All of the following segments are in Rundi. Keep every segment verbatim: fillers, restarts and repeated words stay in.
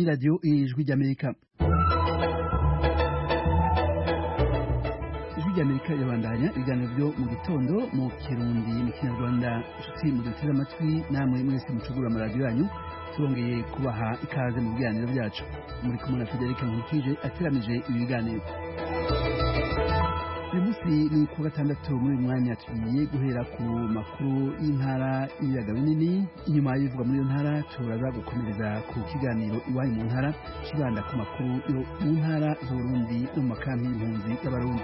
radio Ijwi ry'Amerika. Ijwi ry'Amerika yabandanya ibiganiro byo mu gitondo mu Kirundi mu Kinyarwanda. Inshuti mu duteze amatwi namwe mwese mucugura amaradiyo yanyu, turongeye kubaha ikaze mu biganiro byacu. Muri kumwe na Federica Nkukije ateramije ibi biganiro. Uyu munsi ni ku gatandatu muri uyu mwanya tugiye guhera ku makuru y'intara y'ibiyaga binini. Inyuma y'ibivugwa muri iyo ntara turaza gukomereza ku kiganiro iwanyu mu ntara kibanda ku makuru yo mu ntara z'Uburundi no mu makambi y'impunzi y'Abarundi.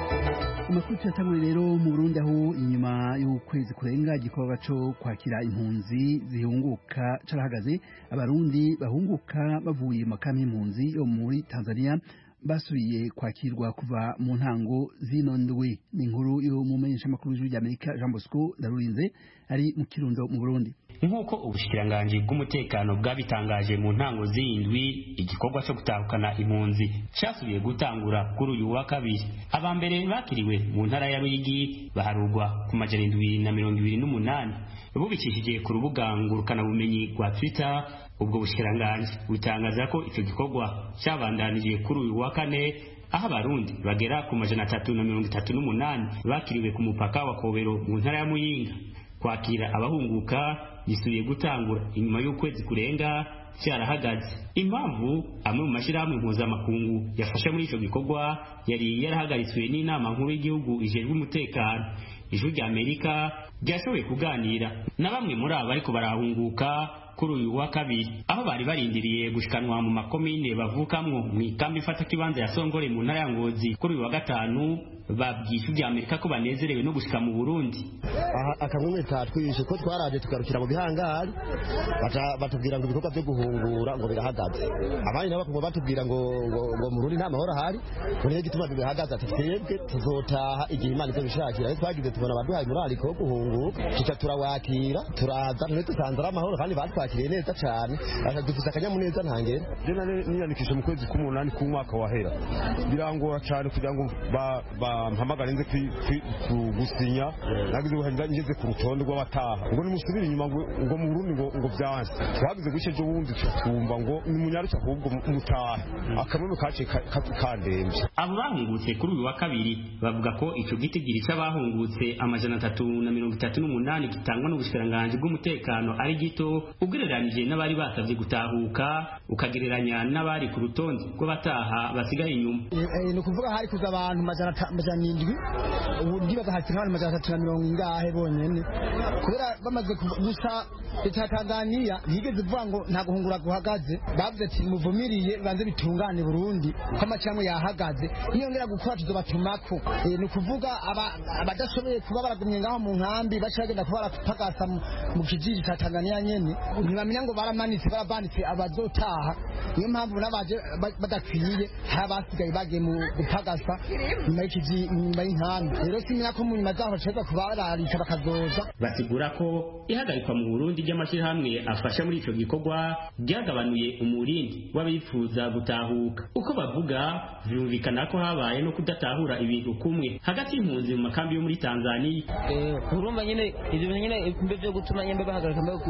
Amakuru tuyatanguriye rero mu Burundi, aho inyuma y'ukwezi kurenga igikorwa cyo kwakira impunzi zihunguka carahagaze. Abarundi bahunguka bavuye mu makambi y'impunzi yo muri Tanzania basubiye kwakirwa kuva mu ntango zino ndwi. Ni inkuru yo mu menyeshamakuru y'Ijwi ry'Amerika Jean Bosco Ndarurinze ari mu Kirundo mu Burundi. Nk'uko ubushikiranganji bw'umutekano bwabitangaje mu ntango z'indwi, igikorwa cyo gutahukana impunzi cyasubiye gutangura kuri uyu wa kabiri. Abambere bakiriwe mu ntara ya Ruyigi baharurwa ku majana indwi na mirongo ibiri n'umunani. Bubicishije ku rubuga ngurukana bumenyi rwa Twitter, ubwo bushikiranganji butangaza ko icyo gikorwa cyabandanije kuri uyu wa kane, aho abarundi bagera ku majana atatu na mirongo itatu n'umunani bakiriwe ku mupaka wa Kobero mu ntara ya Muyinga. Kwakira abahunguka bisubiye gutangura inyuma y'ukwezi kurenga cyarahagaze. Impamvu amwe mu mashirahamwe mpuzamakungu yafasha muri icyo gikorwa yari yarahagaritswe n'inama nkuru y'igihugu ijejwe umutekano. Ijwi ry'Amerika ryashoboye kuganira na bamwe muri abo ariko barahunguka kuri uyu wa kabiri, aho bari barindiriye gushikanwa mu makomine bavukamwo mu ikambi ifata kibanza ya Songore mu ntara ya Ngozi. Kuri uyu wa gatanu babwiye Ijwi ry'Amerika ko banezerewe no gushika mu Burundi. Aha akamwe tatwishe ko twaraje tugarukira mu bihangari, batubwira ngo ibikorwa byo guhungura ngo birahagaze. Abandi nabo bakumva batubwira ngo ngo mu Burundi nta mahoro hari, kuri gituma bihagaze. Ati twebwe tuzotaha igihe Imana izobishakira. Ariko twagize tubona abaduhaye murari ko guhunguka, tuca turawakira, turaza twe tusanzara amahoro kandi batwakiriye neza cyane. Asa dufite akanyamuneza ntangere. Je nane niyandikisha mu kwezi k'umunani ku mwaka wahera, birangora cyane kugira ngo ba mpamagara nze gusinya. Nagize ubuhanga ngeze ku rutonde rw'abataha ngo nimusubire inyuma ngo mu Burundi ngo ngo byanze. Twagize gushe cyo wundi twumva ngo ni munyaruka ahubwo mutaha. Akamwe kace kandembye. Abo bahungutse kuri uyu wa kabiri bavuga ko icyo gitigiri cy'abahungutse amajana atatu na mirongo itatu n'umunani gitangwa n'ubushikiranganji bw'umutekano ari gito ugereranije n'abari basabye gutahuka, ukagereranya n'abari ku rutonde rw'abataha basigaye inyuma. Ni ukuvuga hari kuza abantu majana indwi, ubundi bagahatira abantu majana atatu na mirongo ingahe bonyene, kubera bamaze gusa leta ya Tanzania yigeze kuvuga ngo nta guhungura guhagaze. Bavuze ati muvumiriye banze bitungane Burundi ko amacamwe yahagaze, niyongera gukora tuzobatumako. Ni ukuvuga abadashoboye kuba baragumye ngaho mu nkambi bashagenda kuba barapagasa mu kijiji cya Tanzania nyene, ntibamenya ngo baramanitse barabanditse abazotaha. Niyo mpamvu nabaje badakwiye habasigaye bagiye mu gupagasa nyuma y'ikiji nyuma y'inkambi. Rero simenya ko mu nyuma zaho ceza kubararika bakazoza. Basigura ko ihagarikwa mu Burundi ry'amashirahamwe afasha muri ico gikorwa byagabanuye umurindi w'abifuza gutahuka. Uko bavuga vyumvikana ko habaye no kudatahura ibintu kumwe hagati y'impunzi mu makambi yo muri Tanzania. Eh urumva nyene ivyo nyene imbe byo gutuma nyembe bahagarika mbe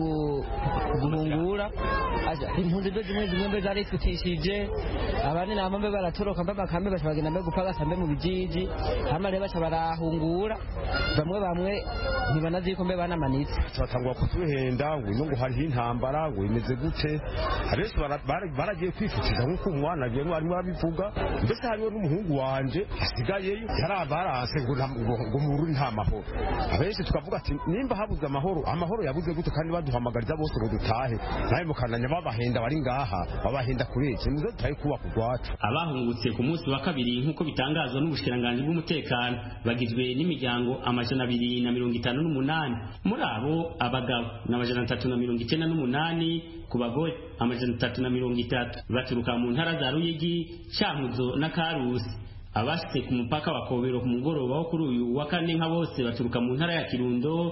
guhungura. Aja impunzi byo zimwe zimwe zari futishije, abandi nabo mbe baratoroka mbe makambi bashobagenda mbe gupagasa mbe mu bijiji, hama reba barahungura. Bamwe bamwe ntibanazi ko mbe banamanitse. Batangwa kutuhenda ngo ngo hari intambara ngo imeze gute. Abese baragiye kwifutiza nkuko umwana agiye arimo abivuga. Mbese hariho n'umuhungu wanje asigayeyo yarabaranse ngo ngo mu Burundi nta mahoro. Abese tukavuga ati nimba habuze amahoro, amahoro yabuze gute kandi baduhamagariza bose ngo dutahe. Naye mukananya babahenda bari ngaha, babahenda kureke muze tutaye kuba kugwacu. Abahungutse ku munsi wa kabiri nkuko bitangazwa n'ubushikiranganji bw'umutekano bagizwe n'imiryango amajana abiri na mirongo itanu n'umunani. Muri abo abagabo n'amajana atatu na mirongo icyenda n'umunani, ku bagore amajana atatu na mirongo itatu baturuka mu ntara za Ruyigi, Cankuzo na Karusi. Abashitse ku mupaka wa Kobero ku mugoroba wo kuri uyu wa kane nka bose baturuka mu ntara ya Kirundo,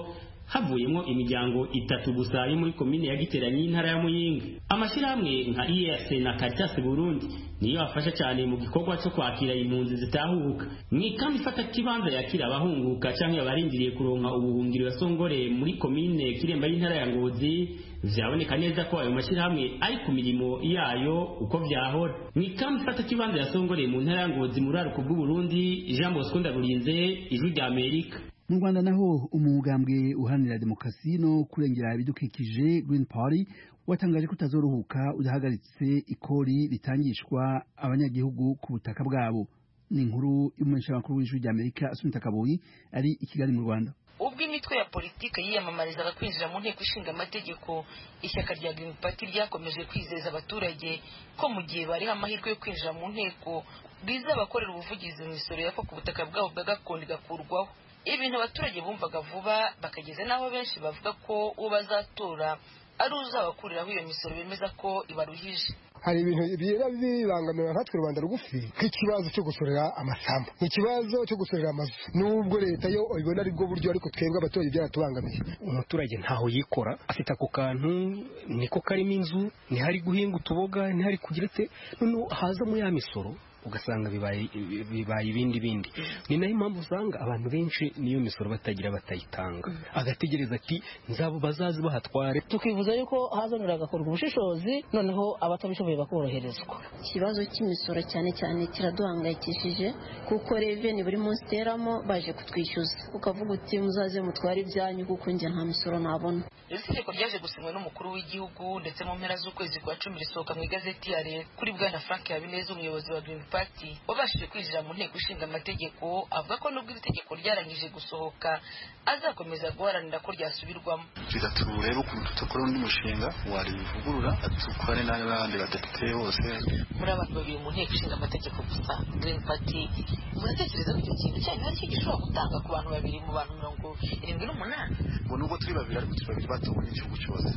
havuyemo imiryango itatu gusa yo muri komine ya Giteranyi y'intara ya Muyinga. Amashirahamwe nka I E A C na Caritas Burundi niyo afasha cyane mu gikorwa cyo kwakira impunzi zitahuka. Ni kandi ifata kibanza yakira abahunguka cyangwa abarindiriye kuronka ubuhungiro ya Songore muri komine Kiremba y'intara ya Ngozi. Vyaboneka neza ko ayo mashirahamwe ari ku mirimo yayo uko vyahora. Ni kandi ifata kibanza ya Songore mu ntara ya Ngozi muri aruko bw'u Burundi. Jean Bosco Ndarurinze, Ijwi rya Amerika. Mu Rwanda naho umugambwe uhanira demokarasi no kurengera ibidukikije Green Party watangaje ko utazoruhuka udahagaritse ikori ritangishwa abanyagihugu ku butaka bwabo. Ni inkuru y'umumenyeshamakuru w'Ijwi rya Amerika Asumta Kaboyi ari i Kigali mu Rwanda. Ubwo imitwe ya politike yiyamamarizaga kwinjira mu nteko ishinga amategeko, ishyaka rya Green Party ryakomeje kwizeza abaturage ko mu gihe bari amahirwe yo kwinjira mu nteko bizabakorera ubuvugizi mu misoro yako ku butaka bwabo bwa gakondo igakurwaho. Ibintu abaturage bumvaga vuba bakageze naho benshi bavuga ko uwo bazatora ari uzabakuriraho iyo misoro bemeza ko ibaruhije. Hari ibintu biba bibangamira nkatwe Rwanda rugufi nk'ikibazo cyo gusorera amasambu, ikibazo cyo gusorera amazu, nubwo leta yo ibona ari bwo buryo ariko twebwe abaturage byaratubangamiye. Umuturage ntaho yikora, afite ako kantu niko karimo inzu, ntihari guhinga utuboga, ntihari kugira ate, none haza mu ya misoro ugasanga bibaye bibaye ibindi bindi. Ni nayo impamvu usanga abantu benshi niyo misoro batagira batayitanga, agategereza ati nzabo bazazi bahatware. Tukivuza yuko hazanira agakorwa ubushishozi, noneho abatabishoboye bakoroherezwa. Ikibazo cy'imisoro cyane cyane kiraduhangayikishije kuko reveni buri munsi teramo baje kutwishyuza, ukavuga uti muzaze mutware ibyanyu kuko njye nta misoro nabona. Iri tegeko ryaje gusinywa n'umukuru w'igihugu ndetse mu mpera z'ukwezi kwa cumi risohoka mu igazeti ya leta. Kuri bwana Frank Habineza, umuyobozi wa Green Party wabashije kwinjira mu nteko ishinga amategeko, avuga ko nubwo iri tegeko ryarangije gusohoka azakomeza guharanira ko ryasubirwamo. Turebe ukuntu tutakora undi mushinga wari bivugurura tukwane n'abandi badepite bose. Muri abantu babiri mu nteko ishinga amategeko gusa Green Party muratekereza ko icyo kintu cyane ari cyo gishobora gutanga ku bantu babiri mu bantu mirongo irindwi n'umunani? Ngo nubwo turi babiri ariko turi babiri batubonye igihugu cyose.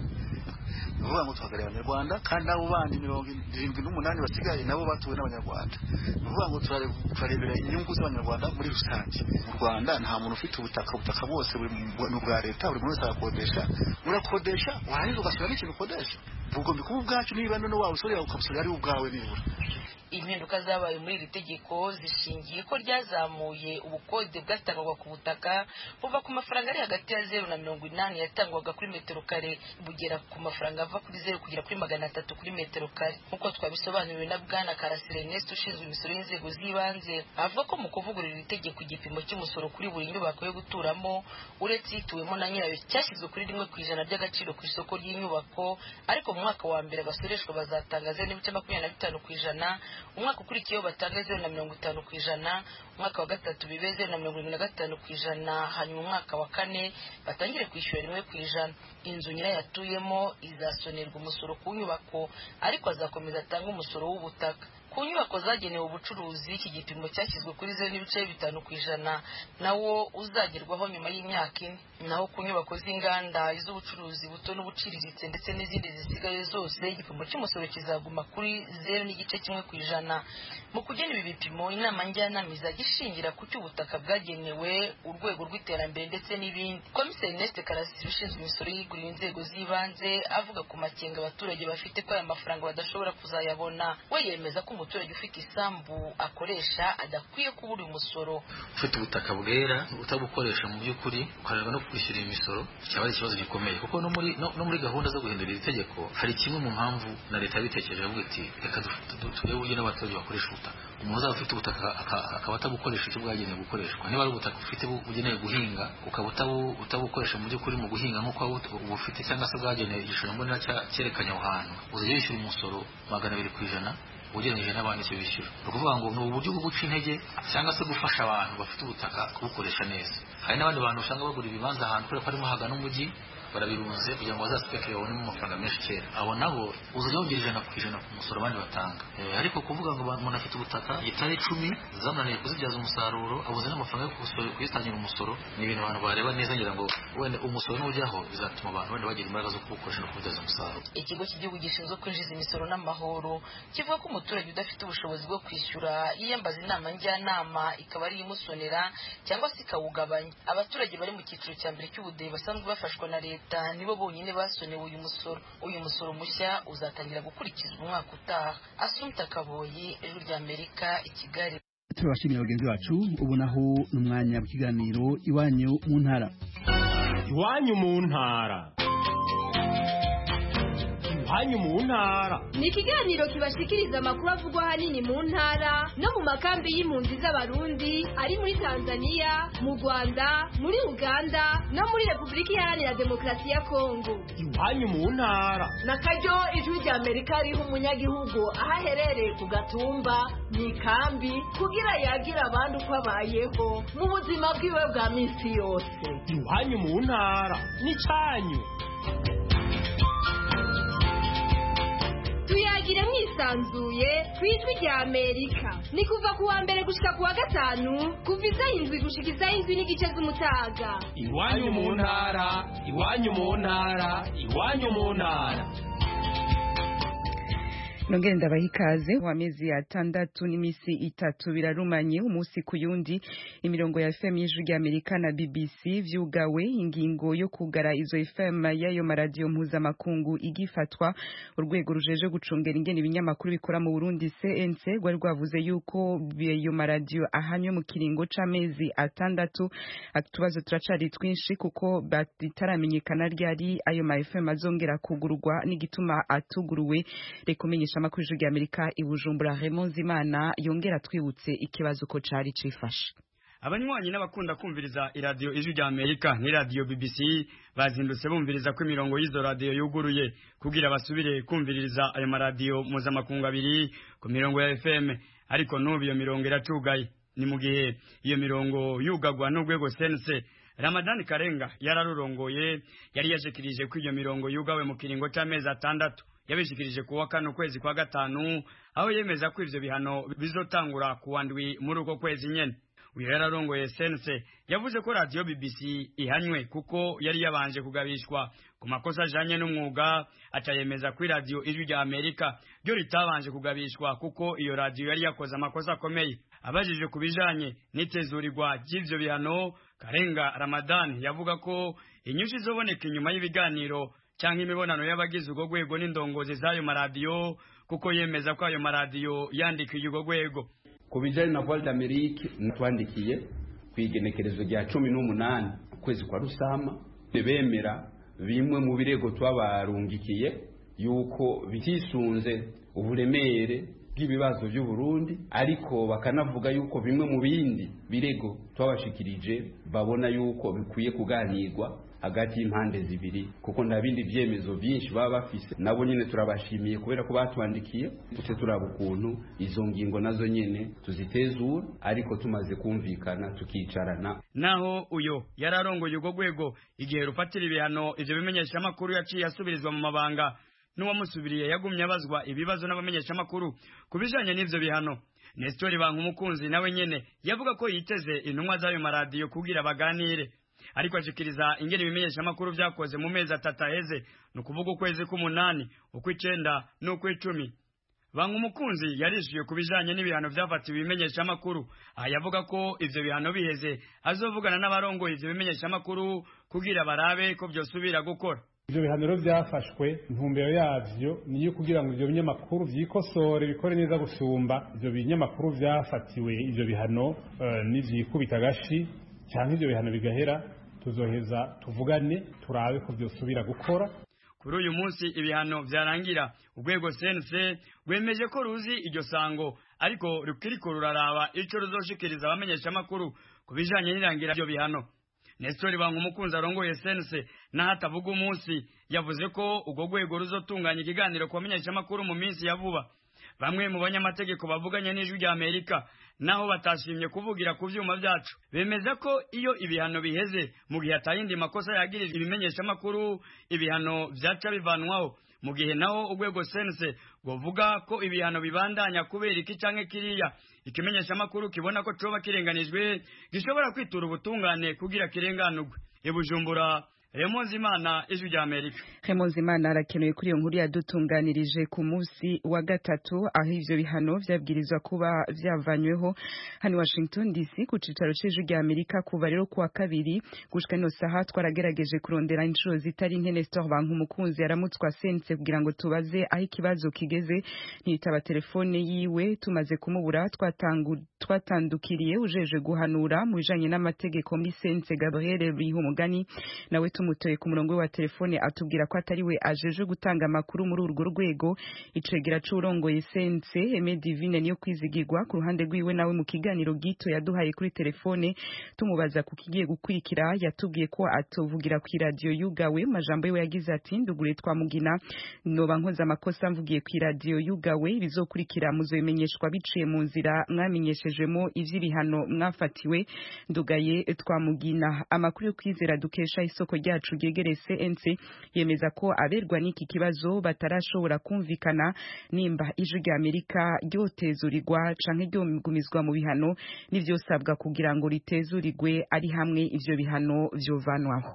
Nuvuga ngo tuhagarariye Abanyarwanda kandi abo bandi mirongo irindwi n'umunani basigaye nabo batuwe n'Abanyarwanda. Nuvuga ngo turarebera inyungu z'Abanyarwanda muri rusange. Mu Rwanda nta muntu ufite ubutaka, ubutaka bwose buri mu bwa leta, buri muntu arakodesha. Urakodesha warangiza ugasubira n'ikintu ukodesha. Ubwo mbikuba ubwacu niba none wawe usorera ukabusorera ari ubwawe nibura. Impinduka zabaye muri iri tegeko zishingiye ko ryazamuye ubukode bwatangwaga ku butaka buva ku mafaranga ari hagati ya zeru na mirongo inani yatangwaga kuri metero kare bugera ku mafaranga ava kuri zeru kugera kuri magana atatu kuri metero kare. Nk'uko twabisobanuriwe na bwana Karasire Ernest ushinzwe imisoro y'inzego z'ibanze, avuga ko mu kuvugurura iri tegeko igipimo cy'umusoro kuri buri nyubako yo guturamo uretse ituwemo na nyirayo cyashyizwe kuri rimwe ku ijana by'agaciro ku isoko ry'inyubako, ariko mu mwaka wa mbere abasoreshwa bazatangaza n'ibice makumyabiri na bitanu ku ijana, umwaka ukurikiyeho batanga zeru na mirongo itanu ku ijana, umwaka wa gatatu bibe zeru na mirongo irindwi na gatanu ku ijana, hanyuma umwaka wa kane batangire kwishyura rimwe ku ijana. Inzu nyirayo yatuyemo izasonerwa umusoro ku nyubako, ariko azakomeza atanga umusoro w'ubutaka. Ku nyubako zagenewe ubucuruzi iki gipimo cyashyizwe kuri zeru n'ibice bitanu ku ijana, nawo uzagerwaho nyuma y'imyaka ine. Naho ku nyubako z'inganda, iz'ubucuruzi buto n'ubuciriritse ndetse n'izindi zisigaye zose igipimo cy'umusoro kizaguma kuri zeru n'igice kimwe ku ijana. Mu kugena ibi bipimo, inama njyanama izajya ishingira ku cy'ubutaka bwagenewe urwego rw'iterambere ndetse n'ibindi. Komiseri Ernest Karasire ushinzwe imisoro yigurira inzego z'ibanze avuga ku makenga abaturage bafite ko aya mafaranga badashobora kuzayabona, we yemeza ko umuturage ufite isambu akoresha adakwiye kubura umusoro. Ufite ubutaka bwera utabukoresha mu by'ukuri ukareba no kwishyura imisoro cyaba ari ikibazo gikomeye, kuko no muri no, no muri gahunda zo guhindura iri tegeko hari kimwe mu mpamvu na leta yabitekereje avuga iti reka turebe uburyo n'abaturage bakoresha ubutaka. Umuntu uzaba ufite ubutaka akaba atabukoresha icyo bwagenewe gukoreshwa, niba ari ubutaka ufite bugenewe guhinga ukaba utabukoresha mu by'ukuri mu guhinga nk'uko ubu ufite cyangwa se bwagenewe igishushanyo mbonera cyerekanye aho hantu, uzajya wishyura umusoro magana abiri ku ijana ugereranyije n'abandi icyo bishyura. Ni ukuvuga ngo ni uburyo bwo guca intege cyangwa se gufasha abantu bafite ubutaka kubukoresha neza. Hari n'abandi bantu usanga bagura ibibanza ahantu kubera ko harimo hagana umujyi, barabirunze kugira ngo bazaspekere babonemo amafaranga menshi kera abo nabo uzajya wongera ijana ku ijana ku musoro abandi batanga ariko kuvuga ngo umuntu afite ubutaka gitari icumi zamunaniye kuzibyaza umusaruro abuze n'amafaranga yo kuyitangira umusoro ni ibintu abantu bareba neza ngira ngo wenda umusoro n'ujyaho bizatuma abantu wenda bagira imbaraga zo kuwukoresha no kubyaza umusaruro. Ikigo cy'igihugu gishinzwe kwinjiza imisoro n'amahoro kivuga ko umuturage udafite ubushobozi bwo kwishyura yiyambaza inama njyanama ikaba ari imusonera cyangwa se ikawugabanya. Abaturage bari mu cyiciro cya mbere cy'ubudehe basanzwe bafashwa na leta nibo bonyine basonewe uyu musoro. Uyu musoro mushya uzatangira gukurikizwa umwaka utaha. Asumta Kaboyi, Ijwi ry'Amerika, i Kigali. Turabashimiye bagenzi bacu ubu naho n'umwanya w'ikiganiro iwanyu mu ntara. Iwanyu mu ntara. Iwanyu mu ntara ni ikiganiro kibashikiriza amakuru avugwa hanini mu ntara no mu makambi y'impunzi z'abarundi ari muri Tanzania, mu Rwanda, muri Uganda no muri Repubulika Iharanira Demokarasi ya Kongo. Iwanyu mu ntara na karyo Ijwi ry'Amerika riha umunyagihugu aho aherereye ku gatumba mu ikambi kugira yagira abandi uko abayeho mu buzima bwiwe bwa minsi yose. Iwanyu mu ntara ni cyanyu. Tuyagire mwisanzuye ku Ijwi ry'Amerika ni kuva ku wa mbere gushika ku wa gatanu kuva isaha indwi gushika isaha indwi n'igice z'umutaga. Iwanyu mu ntara, iwanyu mu ntara, iwanyu mu ntara. Nongere ndabaha ikaze wa mezi atandatu n'imisi itatu birarumanye umunsi ku yundi imirongo ya F M y'Ijwi ry'Amerika na B B C vyugawe ingingo yo kugara izo F M y'ayo maradiyo mpuzamakungu igifatwa urwego rujeje gucungera ingene ibinyamakuru bikora mu Burundi C N C rwari rwavuze yuko ayo maradiyo ahanywe mu kiringo c'amezi atandatu. Atubazo turacari twinshi kuko bataramenyekana ryari ayo ma F M azongera kugurwa n'igituma atuguruwe. Rekomenyesha amakuru y'Ijwi ry'Amerika i Bujumbura Raymond Zimana yongera twibutse ikibazo ko cari cifashe. Abanywanyi n'abakunda kumviriza iradiyo Ijwi ry'Amerika ni radio B B C bazindutse bumviriza ko imirongo y'izo radio yuguruye kugira basubire kumviriza ayo maradiyo mpuzamakungu abiri ku mirongo ya F M, ariko n'ubu iyo mirongo iracugaye. Ni mu gihe iyo mirongo yugagwa n'urwego C N C. Ramadan Karenga yararurongoye yari yashikirije ko iyo mirongo yugawe mu kiringo c'amezi atandatu. Yabishikirije kuwa kano kwezi kwa gatanu aho yemeza ko ivyo bihano bizotangura kuwandwi muri uko kwezi nyene. Uyu yararongoye C N C yavuze ko radio B B C ihanywe kuko yari yabanje kugabishwa ku makosa ajanye n'umwuga, acayemeza ko radio Ijwi ry'Amerika ryo ritabanje kugabishwa kuko iyo radio yari yakoze amakosa akomeye. Abajije kubijanye n'itezurirwa ry'ivyo bihano, Karenga Ramadan yavuga ko inyushi zoboneka inyuma y'ibiganiro cyangwa imibonano y'abagize ugo gwego n'indongozi z'ayo maradiyo kuko yemeza ko ayo maradiyo yandikiye ugo gwego. Kubijanye na Voix d'Amérique natwandikiye kwigenekerezo rya cumi n'umunani kwezi kwa Rusama bemera bimwe mu birego twabarungikiye yuko bitisunze uburemere bw'ibibazo by'u Burundi, ariko bakanavuga yuko bimwe mu bindi birego twabashikirije babona yuko bikwiye kuganirwa hagati y'impande zibiri kuko nda bindi vyemezo byinshi baba bafise. Nabo nyene turabashimiye kubera ko batwandikiye tute turaba ukuntu izo ngingo nazo nyene tuzitezura, ariko tumaze kumvikana tukicarana. Naho uyo yararongoye ugo gwego igihe rufatira ibihano ivyo bimenyesha makuru yaciye asubirizwa mu mabanga n'uwamusubiriye yagumye abazwa ibibazo n'abamenyesha makuru kubijanye n'ivyo bihano. Nestor Bankumukunzi nawe nyene yavuga ko yiteze intumwa z'ayo maradiyo kugira baganire, ariko ashikiriza ingene ibimenyesha makuru vyakoze mu mezi atatu aheze, no kuvuga ukwezi k'umunani, ukw'icenda n'ukw'icumi. Bankumukunzi yarishuye kubijanye n'ibihano vyafatiwe ibimenyesha makuru, aha yavuga ko ivyo bihano biheze azovugana n'abarongoye ivyo bimenyesha makuru kugira barabe ko vyosubira gukora. Ivyo bihano byafashwe intumbero yavyo niyo kugira ngo ivyo binyamakuru vyikosore bikore neza gusumba ivyo binyamakuru vyafatiwe ivyo bihano uh, n'ivyikubita gashi cyangwa ivyo bihano bigahera, tuzoheza tuvugane turabe ko vyosubira gukora. Kuri uyu munsi ibihano vyarangira, urwego C N C rwemeje ko ruzi iryo sango, ariko rukiriko ruraraba ico ruzoshikiriza abamenyesha makuru kubijanye n'irangira ivyo bihano. Nestor Bankumukunzi arongoye C N C na hatavuga umunsi yavuze ko ugo gwego ruzotunganya ikiganiro ku bamenyesha makuru mu minsi ya vuba. Bamwe mu banyamategeko bavuganye n'Ijwi ry'Amerika naho batashimye kuvugira ku vyuma vyacu bemeza ko iyo ibihano biheze mu gihe atayindi makosa yagirizwe ibimenyesha makuru ibihano vyaca bivanwaho mu gihe naho urwego sense govuga ko ibihano bibandanya kubera iki canke kiriya ikimenyesha makuru kibona ko coba kirenganijwe gishobora kwitura ubutungane kugira kirenganurwe ibujumbura Remonzi Imana ijwi rya Amerika. Remonzi Imana arakenewe kuri iyo nkuru yadutunganirije ku munsi wa gatatu aho ivyo bihano vyabwirizwa kuba vyavanyweho hano Washington D C ku cicaro c'ijwi rya Amerika kuva rero kuwa kabiri gushika no saha twarageregeje kurondera inshuro zitari nke Nestor Banku mukunzi yaramutswa sense kugira ngo tubaze aho ikibazo kigeze ntitaba telefone yiwe tumaze kumubura twatangu twatandukiriye ujeje guhanura mu bijanye n'amategeko muri sense Gabriel Bihumugani nawe tumutoye ku murongo wa telefone atubwira ko atari we ajeje gutanga amakuru muri urwo rwego icegera c'urongoye sense Aime Divine niyo kwizigirwa ku ruhande rwiwe nawe mu kiganiro gito yaduhaye kuri telefone tumubaza ku kigiye gukurikira yatubwiye ko atovugira ku radio yugawe majambo yiwe yagize ati ndugure twamugina noba nkoza amakosa mvugiye ku radio yugawe bizokurikira muzobimenyeshwa biciye mu nzira mwamenyeshejemo ivy'ibihano mwafatiwe ndugaye twamugina amakuru yo kwizera dukesha isoko ryacu ryegereye C N C yemeza ko aberwa n'iki kibazo batarashobora kumvikana nimba ijwi rya Amerika ryotezurirwa canke ryomigumizwa mu bihano n'ivyosabwa kugira ngo ritezurirwe ari hamwe ivyo bihano vyovanwaho.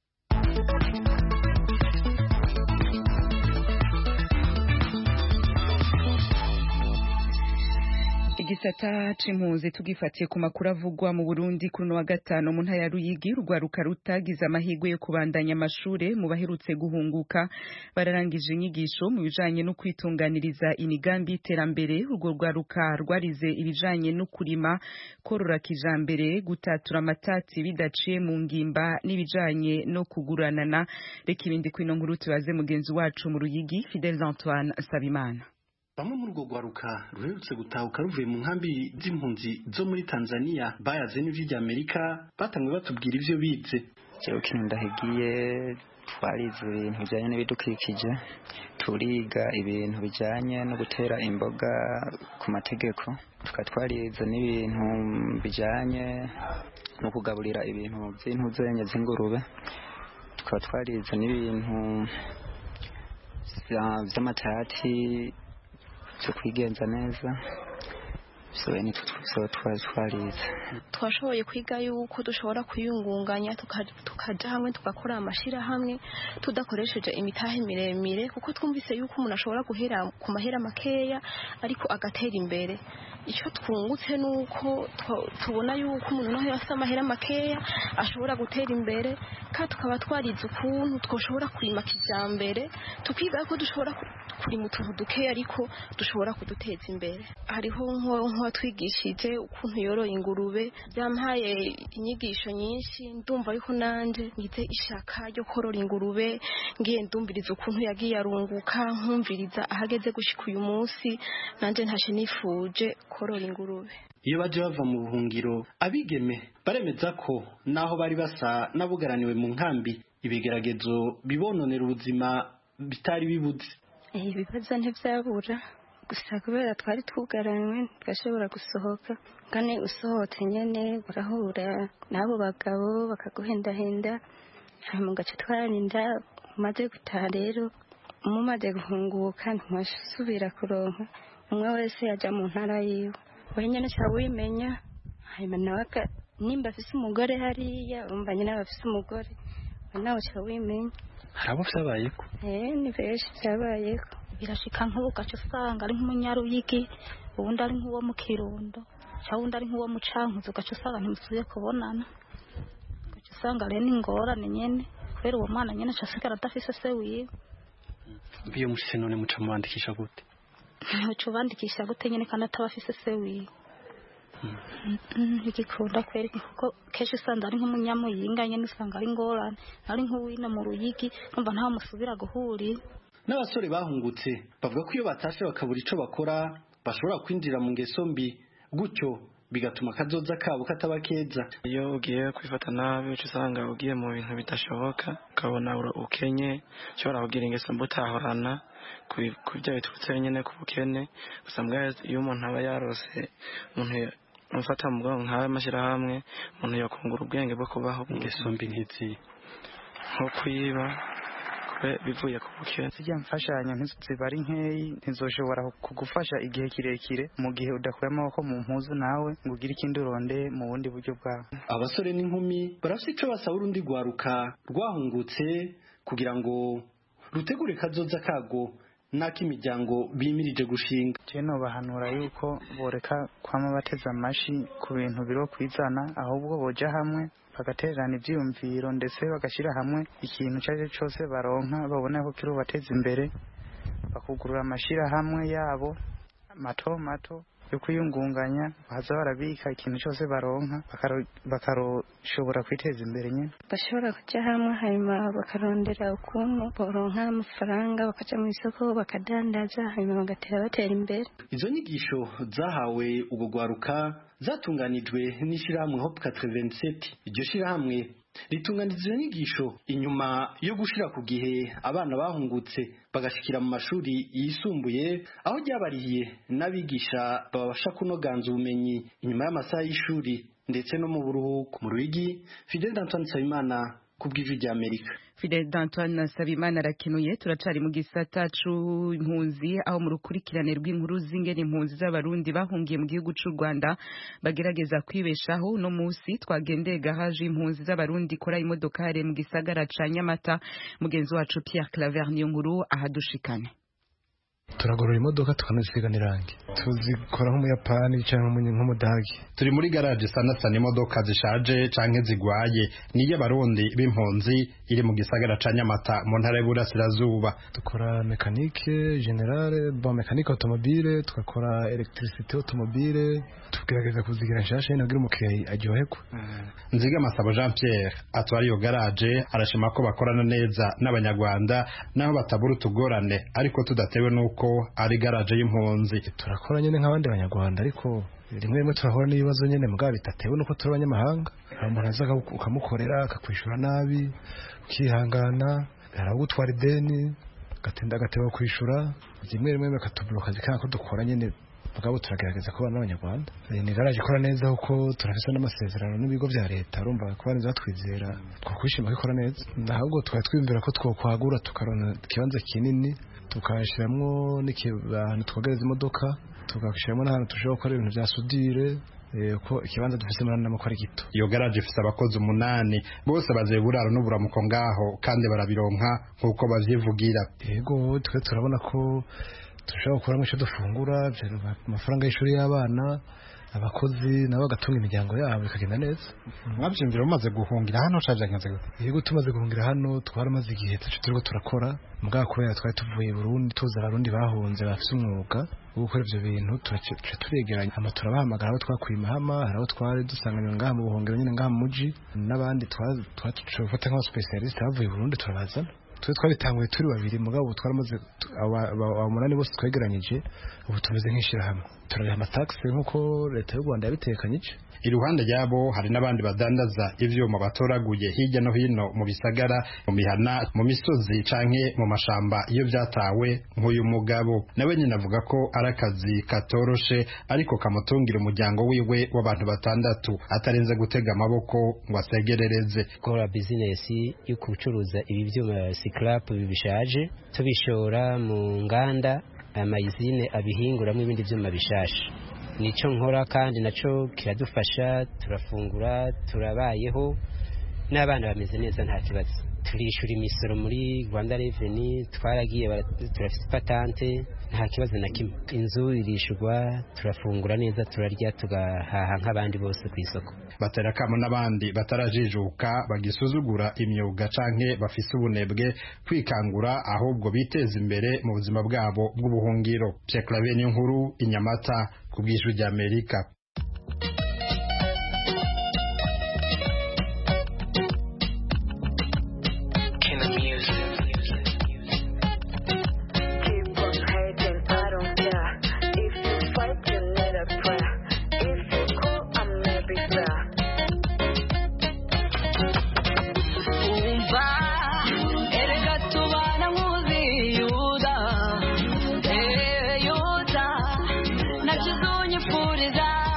Igisata c'impunzi tugifatiye ku makuru avugwa mu Burundi kuri no wa gatano mu ntara ya Ruyigi urwaruka rutagize amahirwe yo kubandanya amashure mu baherutse guhunguka bararangije inyigisho mu bijanye no kwitunganiriza imigambi y'iterambere urwo rwaruka rwarize ibijanye no kurima korora kijambere gutatura amatati bidaciye mu ngimba n'ibijanye no kuguranana reka ibindi kwino nkuru tubaze mugenzi wacu mu Ruyigi Fidel Antoine Sabimana. Bamwe muri urwo rwaruka ruherutse gutahuka ruvuye mu nkambi z'impunzi zo muri Tanzania bayaze n'ijwi rya Amerika batangwe batubwira ivyo bize. Jewe kintu ndahigiye twarize ibintu bijanye n'ibidukikije turiga ibintu bijanye no gutera imboga ku mategeko tukatwarize n'ibintu bijanye no kugaburira ibintu by'intuzenye z'ingurube tukaba twarize n'ibintu vy'amatati cyo kwigenza neza so ni tutso twarize twashoboye kwiga yuko dushobora kuyungunganya tukaja hamwe tugakora amashira hamwe tudakoresheje imitahe miremire kuko twumvise yuko umuntu ashobora guhera ku mahera makeya ariko agatera imbere icyo twungutse nuko tubona yuko umuntu naho yafite amahera makeya ashobora gutera imbere kandi tukaba twarize ukuntu twoshobora kurima kijambere tukiga ko dushobora kurima utuntu dukeya ariko dushobora kuduteza imbere hariho nko twigishije ukuntu yoroye ingurube byampaye inyigisho nyinshi ndumva yuko nanje ngize ishaka ryo korora ingurube ngiye ndumviriza ukuntu yagiye arunguka nkumviriza ahageze gushika uyu munsi nanje ntashe nifuje korora ingurube. Iyo baje bava mu buhungiro abigeme baremeza ko naho bari basa nabugaraniwe mu nkambi ibigeragezo bibononera ubuzima bitari bibuze. Ibibazo ntivyabura gusa kubera twari twugaranywe twashobora gusohoka kandi usohotse nyene barahura nabo bagabo bakaguhendahenda mu gace twarinda maze gutaha rero mumaze guhunguka ntiwasubira kuronka umwe wese yaja mu ntara yiwe wenyene cyangwa wimenya hanyuma nawe nimba afise umugore hariya umva nyine abafise umugore nawe cyangwa wimenya harabo vyabayeko eh ni benshi vyabayeko birashika nk'ubu gace usanga ari nk'umunyaruyigi ubundi ari nk'uwo mu Kirundo cyangwa ubundi ari nk'uwo mu Cankuzo gace usanga ntimusubiye kubonana gace usanga rero ingorane nyene kubera uwo mwana nyene acasigara adafise se wiwe. Biyo mushise none muca mubandikisha gute? Muca bandikisha gute nyene kandi atabafise se wiwe igikunda kweri kuko kenshi usanga ari nk'umunyamuyinga nyene usanga ari ingorane ari nk'uwino mu Ruyigi numva ntaho musubira guhurira. N'abasore bahungutse bavuga ko iyo batashe bakabura ico bakora bashobora kwinjira mu ngeso mbi gutyo bigatuma kazoza kabo kataba keza. Iyo ugiye kwifata nabi usanga ugiye mu bintu bidashoboka ukabona ukenye ushobora kugira ingeso mbi utahorana kubya biturutse nyene ku bukene gusa mbwa iyo umuntu aba yarose umuntu mufata mu bwonko nkawe amashyirahamwe umuntu yakungura ubwenge bwo kubaho ingeso mbi nk'izi nko kwiba bivuye ku bukene zijya mfashanyo ntiziba ari nkeyi ntizoshobora kugufasha igihe kirekire mu gihe udakuye amaboko mu mpuzu nawe ngo ugire ikindi uronde mu bundi buryo bwawe. Abasore n'inkumi barafite icyo basaba urundi rwaruka rwahungutse kugira ngo rutegure kazoza kago n'ak'imiryango bimirije gushinga. Je no bahanura yuko boreka kwama bateza amashi ku bintu biro kwizana ahubwo boja hamwe bagatererana ivyiyumviro ndetse bagashira hamwe ikintu cyaje cyose baronka babona ko kiro bateza imbere bakugurura amashira hamwe yabo mato mato yo kuyungunganya baza barabika ikintu cyose baronka bakaroshobora kwiteza imbere nyine bashobora kujya hamwe hanyuma bakarondera ukuntu baronka amafaranga bakaja mu isoko bakadandaza hanyuma bagatera batera imbere. Izo nyigisho zahawe ubwo gwaruka zatunganijwe n'ishirahamwe Hope quatre-vingt-sept. Iryo shirahamwe ritunganije inyigisho inyuma yo gushira ku gihe abana bahungutse bagashikira mu mashuri yisumbuye aho ryabarihiye n'abigisha babasha kunoganza ubumenyi inyuma y'amasaha y'ishuri ndetse no mu buruhuko. Mu Ruyigi, Fidel Antoine Nsabimana kubw'ijwi rya Amerika. Fidel Antoine Nsabimana arakenuye. Turacari mu gisata c'impunzi aho mu rukurikirane rw'inkuru z'ingene impunzi z'abarundi bahungiye mu gihugu c'u Rwanda bagerageza kwibeshaho. No musi twagendeye gahaje impunzi z'abarundi kora imodokare mu gisagara ca Nyamata. Mugenzi wacu Pierre Claver niyo nkuru ahadushikane. turagorora imodoka tukanazisiga irangi tuzikora nk'umuyapani cyangwa nk'umudagi. Turi muri garage sana sana imodoka zishaje canke zigwaye niye barundi b'impunzi iri mu gisagara ca Nyamata mu ntara y'Iburasirazuba. Dukora mekanike generale bon mekanike automobile tukakora electricité automobile tugerageza kuzigira nshasha n'agira umukiriya aryoherwa. Nziga Masabo Jean Pierre atwara iyo garage arashima ko bakorana neza n'abanyarwanda naho batabura utugorane ariko tudatewe nuko ari garage y'impunzi. Turakora nyene nk'abandi banyarwanda ariko rimwe rimwe turahora n'ibibazo nyene mugabo bitatewe nuko turi abanyamahanga. Umuntu aza ukamukorera akakwishura nabi ukihangana aragutwara ideni gatinda gatewe kwishura rimwe rimwe bakatubura akazi kako dukora nyene mugabo turagerageza kubana n'abanyarwanda. Ni garage ikora neza kuko turafise n'amasezerano n'ibigo vya leta urumva ko banza twizera twakwishima ko ikora neza. Ndahubwo twari twimvira ko twokwagura tukarona ikibanza kinini tukashiramwo n'ikibantu twogereza imodoka tugashiramo n'ahantu tushobora gukora ibintu vya sudire ko ikibanza dufise muri namo kwari gito. Iyo garage ifise abakozi umunani bose baziye buraro n'uburamuko ngaho kandi barabironka nkuko bavyivugira. Yego twe turabona ko dushobora gukuramo icyo dufungura amafaranga y'ishuri y'abana abakozi nabo bagatunga imiryango yabo bikagenda neza. Mwabyumvira mumaze guhungira hano caje nkaze gute? Yego tumaze guhungira hano twaramaze igihe turiko turakora mugabo kubera twari tuvuye i Burundi tuza abarundi bahunze bafise umwuga wo gukora ivyo bintu turace turegeranya ama turabahamagara aho twakwima hama hari aho twari dusanganywe ngaha mu buhungiro nyine ngaha mu muji n'abandi twafata nk'aba specialist bavuye i Burundi turabazana. Twe twabitanguye turi babiri mugabo twaramaze umunani bose twegeranyije ubu tumeze nk'ishira hamwe turariha amataxe nkuko leta y'u Rwanda yabitekanyije. Iruhande yabo hari n'abandi badandaza ivyuma batoraguye hirya no hino mu bisagara mu mihana mu misozi canke mu mashamba iyo vyatawe nk'uyu mugabo nawe nyine avuga ko arakazi katoroshe ariko kamutungira umuryango wiwe w'abantu batandatu atarenze gutega amaboko ngo asegerereze. Kora business yo kucuruza ibi vyuma scrap bibishaje tubishora mu nganda amayizine abihinguramwe ibindi vyuma bishasha. Nico nkora kandi naco kiradufasha turafungura turabayeho n'abana bameze neza nta kibazo. Turishura imisoro muri Rwanda Revenue twaragiye turafite patante nta kibazo na kimwe. Inzu irishurwa turafungura neza turarya tugahaha nk'abandi bose ku isoko. Batera kamo n'abandi batarajijuka bagisuzugura imyuga canke bafise ubunebwe kwikangura ahubwo biteza imbere mu buzima bwabo bw'ubuhungiro. Pierre Claver niyo nkuru Inyamata kubw'ijwi rya Amerika. Yuda, nachizunye furiza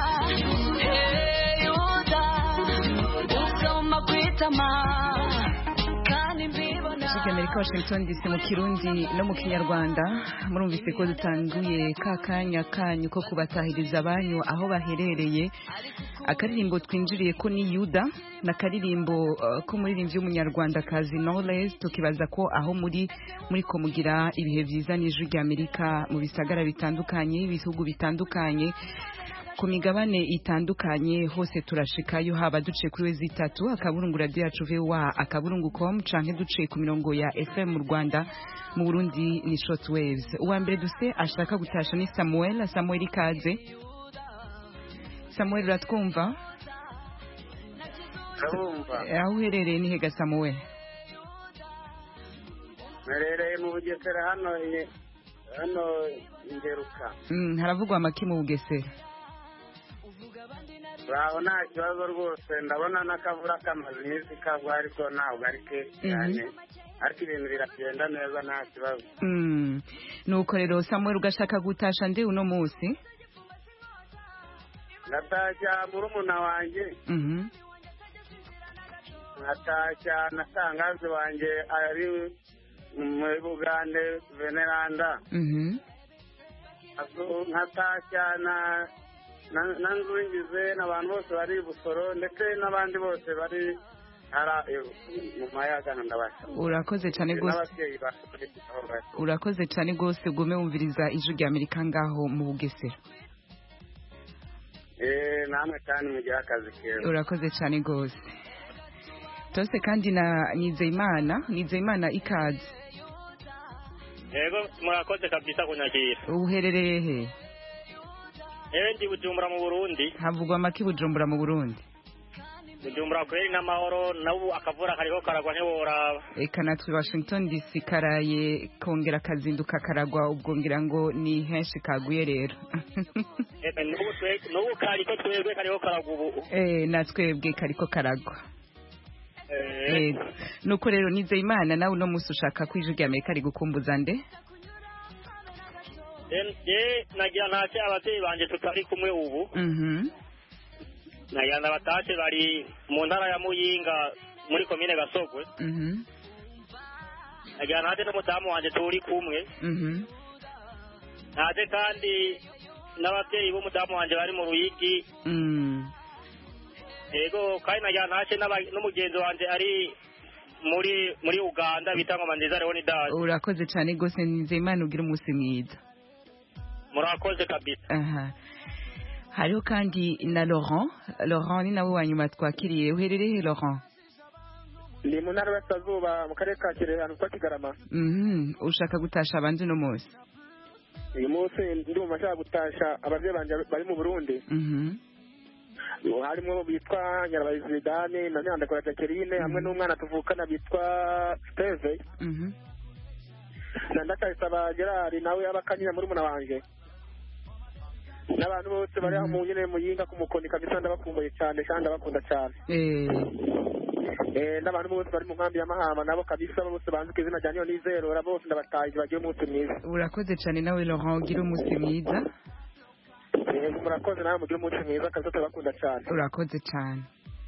matama kandi mbibona Ijwi Amerika Washington D C mu Kirundi no mu Kinyarwanda murumvise ko dutanguye ka kanya kanyu ko kubatahiriza abanyu aho baherereye akaririmbo twinjiriye ko ni Yuda na karirimbo uh, ko muririmbyi w'umunyarwanda kazi Knowless tukibaza ko aho muri muri ko mugira ibihe vyiza n'Ijwi ry'Amerika mu bisagara bitandukanye ibihugu bitandukanye ku migabane itandukanye hose turashikayo haba duciye kuri wezi itatu akaburungu radio yacu V O A akaburungu com canke duciye ku mirongo ya F M mu Rwanda mu Burundi ni shortwaves. Uwa mbere duse ashaka gutasha ni Samuel Samuel ikaze. Samuel uratwumva? Ndabumva. Aho uherereye ni hega Samuel? Merereye mu Bugesera hano hano Ngeruka. Mm, haravugwa amaki mu Bugesera. Baho nta kibazo rwose ndabona n'akavura kamaze iminsi kagwa ariko ntabwo ari kenshi cyane ariko ibintu biragenda neza nta kibazo. Mm. Nuko rero Samuel ugashaka gutasha ndi uno munsi? Natashya murumuna wanjye. Mhm. Natashya na Sangazi wanjye ari mu Bugande Veneranda. Mhm. Natashya na nanzungize n'abantu bose bari Busoro ndetse n'abandi bose bari ara mu mayaga ndabasha. Urakoze cyane gose. Urakoze cyane gose gume wumviriza Ijwi ry'Amerika ngaho mu Bugesera. Eh namwe cyane mugira akazi keza. Urakoze cyane gose. Tose kandi na Nizeyimana, Nizeyimana ikaze. Yego murakoze kabisa kunyakira. Uherereye he? Ewe ndi Bujumbura mu Burundi. Havugwa amaki Bujumbura mu Burundi? Bujumbura kweri n'amahoro nabu akavura kariko karagwa ntiworaba. Eka natwe Washington D C karaye kongera kazinduka karagwa ubwo ngira ngo ni henshi kaguye rero. Ebe nubu twe nubu kariko twebwe kariko karagwa ubu. Eh natwebwe kariko karagwa. Eh nuko rero Nizeyimana nawe no musi ushaka kwijwi ry'Amerika ari gukumbuza nde? Eh nagira ntace abavyeyi banje tutari kumwe ubu. Mhm. Nayanda batace bari mu ntara ya Muyinga muri komine Gasogwe. Mhm. Nagira ntace n'umudamu wanje turi kumwe. Mhm. Naje kandi n'abavyeyi b'umudamu wanje bari mu Ruyigi. Mhm. Ego kandi nagira ntace n'umugenzi wanje ari muri muri Uganda bitanga mandiza Leonidas. Urakoze cyane gose Nizeyimana ugira umunsi mwiza. Murakoze kabisa. Aha. Hariho kandi na Laurent. Laurent ni nawe wanyuma twakiriye. Uherereye Laurent? Ndi mu ntara y'Iburasirazuba mu karere ka Kirehe hano kwa Kigarama. Mhm. Ushaka gutasha abandi no munsi? Uyu munsi ndi mu mashaka gutasha abavyeyi banje bari mu Burundi. Mhm. Harimo bitwa Nyarabayizi Zidane na Nyandakora Jacqueline hamwe n'umwana tuvukana bitwa Steve. Mhm. Na ndakayisaba Gerard nawe abakanyira muri muna wanje. N'abantu bose bari mu nyene Muyinga ku Mukoni kabisa ndabakumbuye cyane kandi ndabakunda cyane. Eh. Eh n'abantu bose bari mu nkambi ya Mahama nabo kabisa bose banzuka izina rya Nizero ra bose ndabataye bagiye umunsi mwiza. Urakoze cyane nawe Laurent ugira umunsi mwiza. Eh murakoze nawe mugira umunsi mwiza kabisa ndabakunda cyane. Urakoze cyane.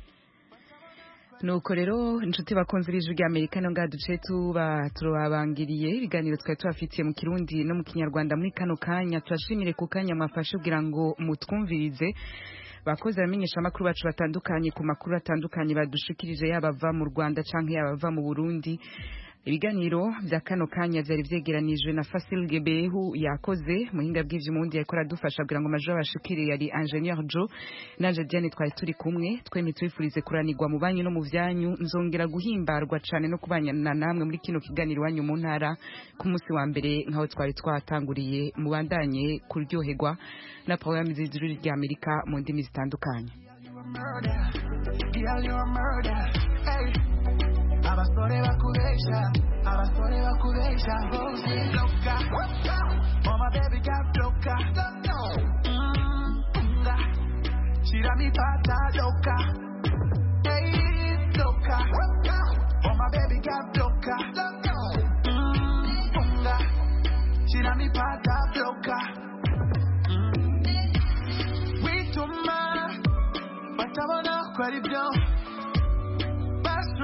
Nuko rero inshuti bakunze b'Ijwi ry'Amerika no ngaduce tuba turabangiriye ibiganiro twari twafitiye mu Kirundi no mu Kinyarwanda muri kano kanya turashimire ku kanya mwafashe kugira ngo mutwumvirize bakoze bamenyesha makuru bacu batandukanye ku makuru atandukanye badushikirije yaba bava mu Rwanda canke yaba bava mu Burundi. Ibiganiro vya kano kanya vyari vyegeranijwe na Fasil Gebehu yakoze muhinga bw'ivyumundi yakora dufasha kugira ngo majoro bashikire yari Engineer Joe nanje Diane twari turi kumwe tweme twifurize kuranirwa mu banyu no mu vyanyu nzongera guhimbarwa cane no kubanyana namwe muri kino kiganiro wanyu mu ntara ku munsi wa mbere nkaho twari twatanguriye mu bandanye kuryoherwa na programme z'ijuru ry'Amerika mu ndimi zitandukanye. Abasore bakubesha, abasore bakubesha, Rosie loca, oh my baby got loca, mm, shira mi pata loca, hey loca, oh my baby got loca, mm, shira mi pata loca, we too much, but I wanna quit it down.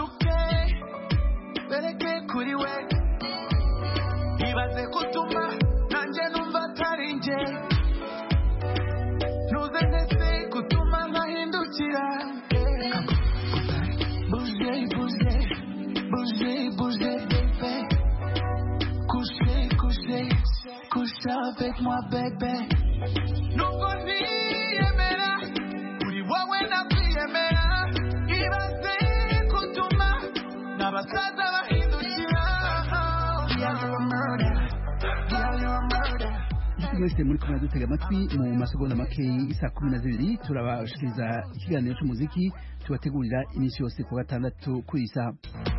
avec moi, bébé. Nubwo ntiyemera, uri wowe nakwiyemera. Ibaze kutuma n'abasaza bahindukira. Girl, you're a murder. Girl, you're a murder. mwese muri kumwe dutega amatwi mu masegonda makeyi isa kumi na zibiri turabashikiriza ikiganiro cy'umuziki tubategurira iminsi yose ku gatandatu kuri iyi saha.